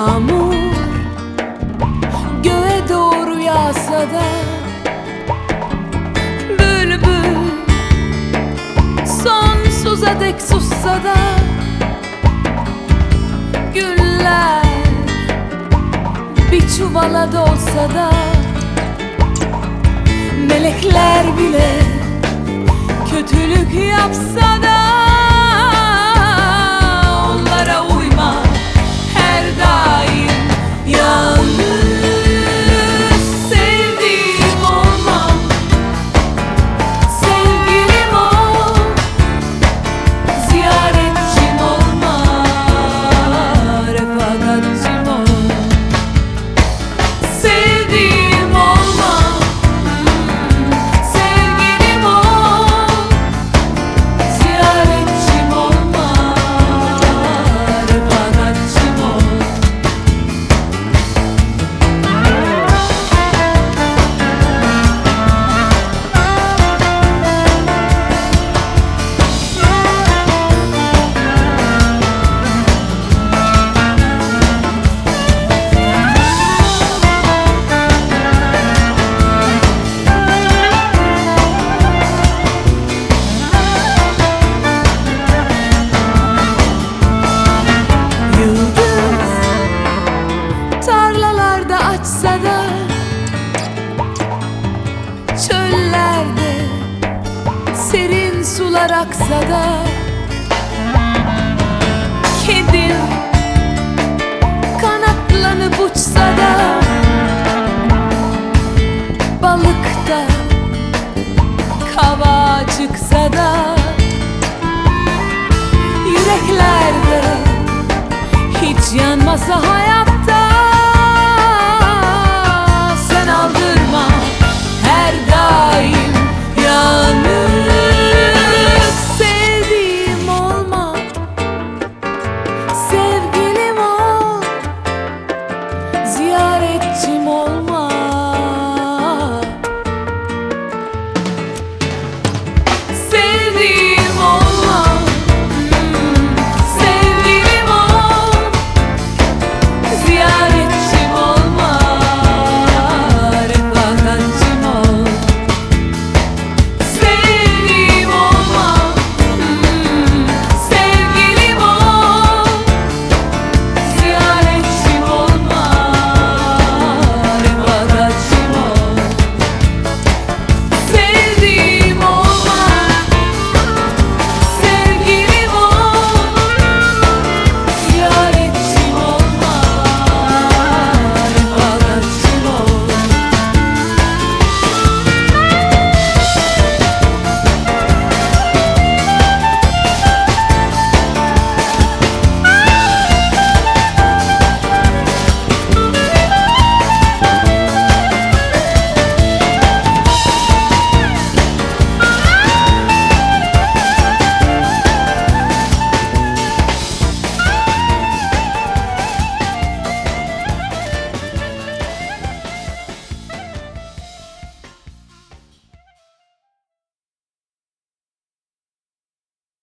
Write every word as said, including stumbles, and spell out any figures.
Yağmur göğe doğru yağsa da, bülbül sonsuza dek sussa da, güller bir çuvala dolsa da, melekler bile kötülük yapsa da, onlara uyma her daim. Yalnız sevdiğim olmam, sevgilim ol, ziyaretçim olma, refakatçim ol. Sevdiğim olmam, sevgilim ol, ziyaretçim olma, refakatçim ol. Yıldız tarlalarda açsa da, çöllerde serin sular aksa da, kedim kanatlanıp uçsa da, balık da kava çıksa da, yüreklerde hiç yanmasa hayat